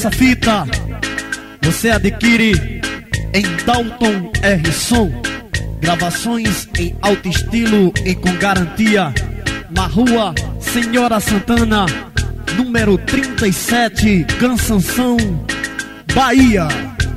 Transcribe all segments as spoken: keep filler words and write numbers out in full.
essa fita você adquire em Dalton R. Som, gravações em alto estilo e com garantia, na rua Senhora Santana, número trinta e sete, Cansanção, Bahia.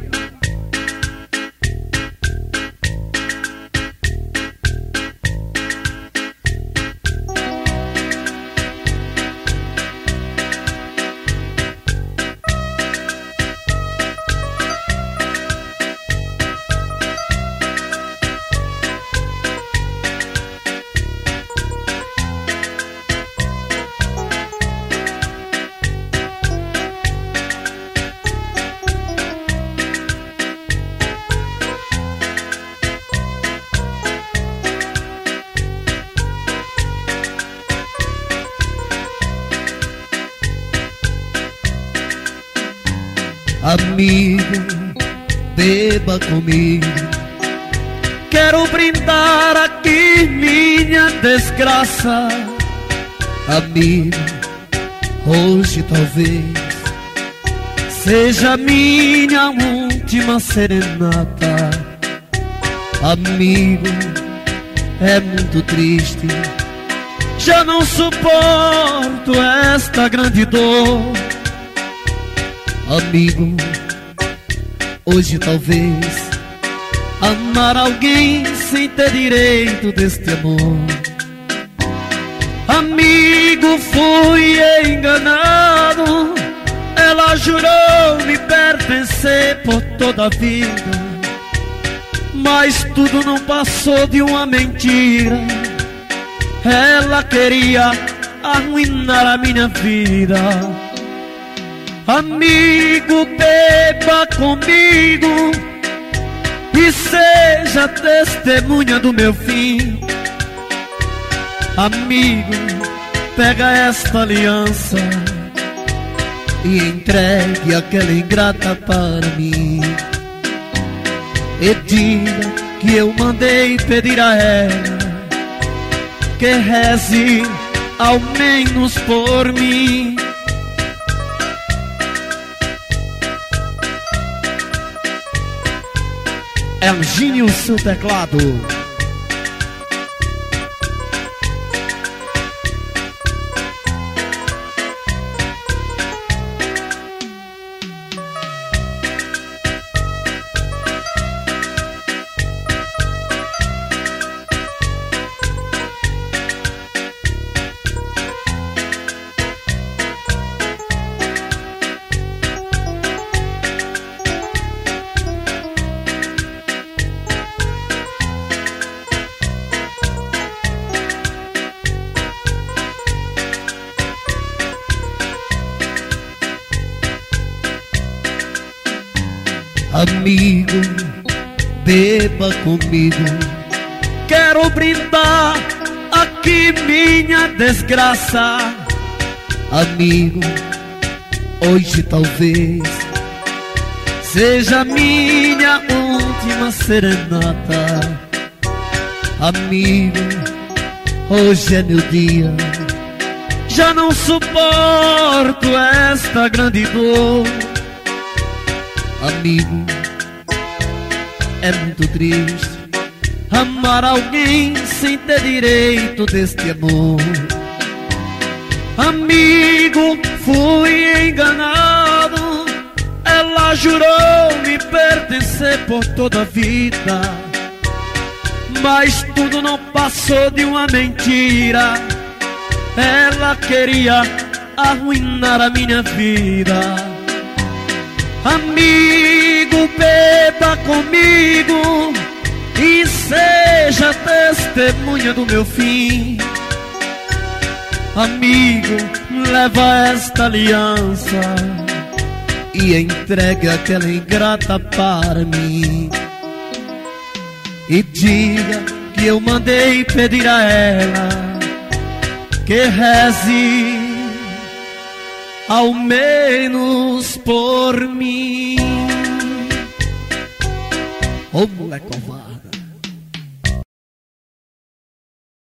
Amigo, beba comigo. Quero brindar aqui minha desgraça. Amigo, hoje talvez seja minha última serenata. Amigo, é muito triste, já não suporto esta grande dor. Amigo, hoje talvez amar alguém sem ter direito deste amor. Amigo, fui enganado. Ela jurou me pertencer por toda a vida, mas tudo não passou de uma mentira. Ela queria arruinar a minha vida. Amigo, beba comigo e seja testemunha do meu fim. Amigo, pega esta aliança e entregue aquela ingrata para mim. E diga que eu mandei pedir a ela que reze ao menos por mim. É Anjinho, seu teclado. Amigo, beba comigo. Quero brindar aqui minha desgraça. Amigo, hoje talvez seja minha última serenata. Amigo, hoje é meu dia, já não suporto esta grande dor. Amigo, é muito triste amar alguém sem ter direito deste amor. Amigo, fui enganado. Ela jurou me pertencer por toda a vida, mas tudo não passou de uma mentira. Ela queria arruinar a minha vida. Amigo, beba comigo e seja testemunha do meu fim. Amigo, leva esta aliança e entregue aquela ingrata para mim. E diga que eu mandei pedir a ela que reze ao menos por mim. Ô moleque covarde.